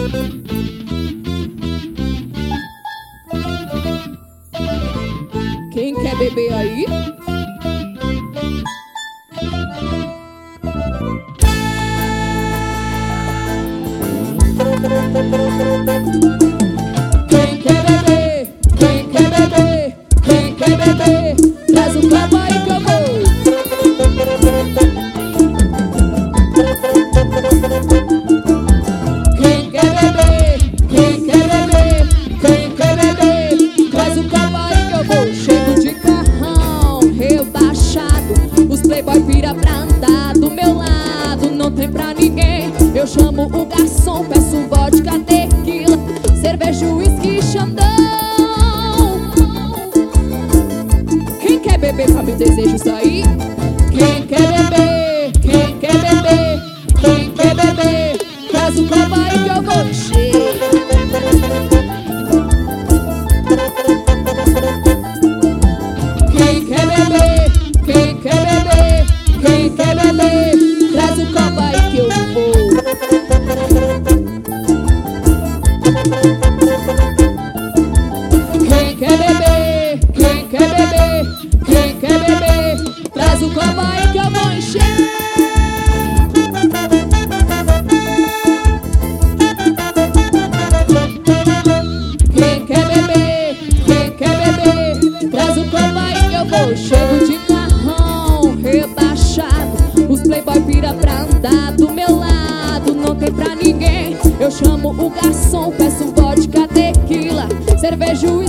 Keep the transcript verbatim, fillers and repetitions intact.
Quem quer beber aí? Quem quer beber? Quem quer beber? Quem quer beber? Traz um copo aí que eu vou. Quem quer beber? Quem quer beber? Quem quer beber? Traz um copo aí que eu vou. Chego de carrão rebaixado, os playboy pira pra andar do meu lado, não tem pra ninguém. Eu chamo o garçom, peço vodka, tequila, cerveja, uísque, xandão. Quem quer beber com meu desejo sair? Quem quer beber? Quem quer beber? Quem quer beber? Traz o copo aí que eu vou encher. Quem quer beber? Quem quer beber? Quem quer beber? Traz o copo aí que eu vou. Quem quer beber? Quem quer beber? Quem quer beber? Traz o copo aí que eu vou encher. Quem quer beber? Quem quer beber? Traz o copo aí que eu vou. Chego de carrão rebaixado, os playboy pira pra andar do meu lado, não tem pra ninguém. Eu chamo o garçom, peço vodka, tequila, cerveja,